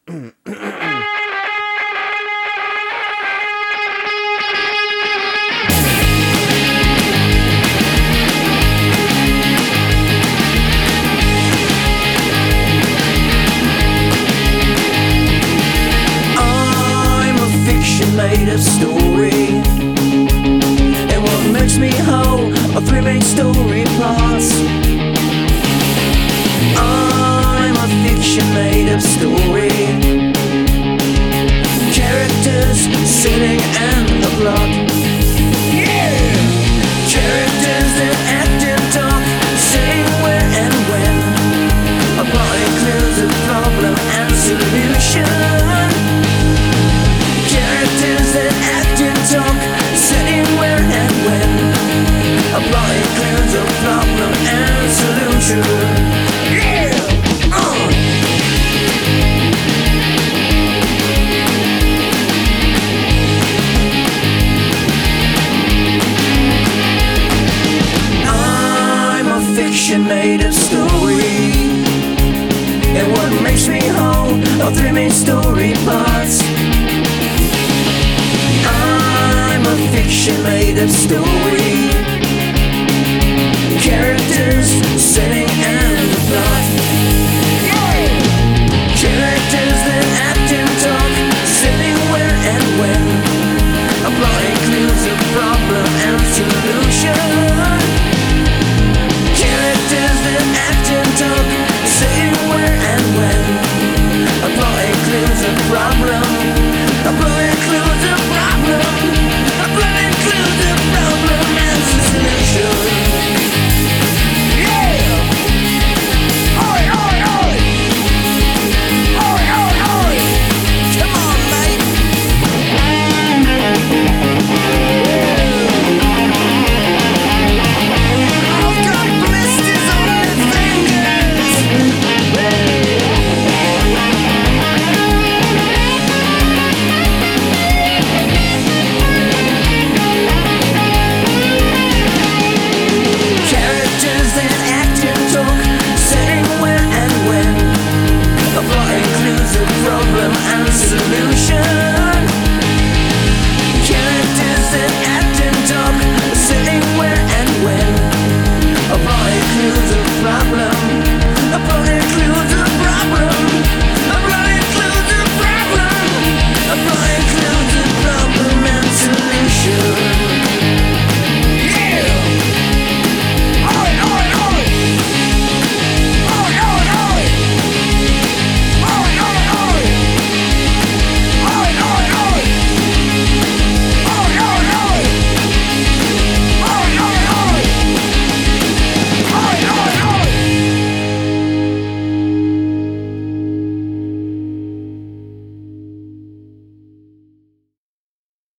Made a story, and what makes me whole are three main story parts. I'm a fiction made up story, characters, setting and the plot. Yeah! Characters that act and talk, saying where and when, applying clues of problem and solution. That act and talk, setting where and when, applying clues of problem and solution. Yeah! I'm a fiction made of story, and what makes me whole are three main story parts. Fiction made of story, characters, setting and the plot. Yeah! Characters that act and talk, setting where and when, applying clues of problem and solution. Characters that act and talk, setting where and when, applying clues of problem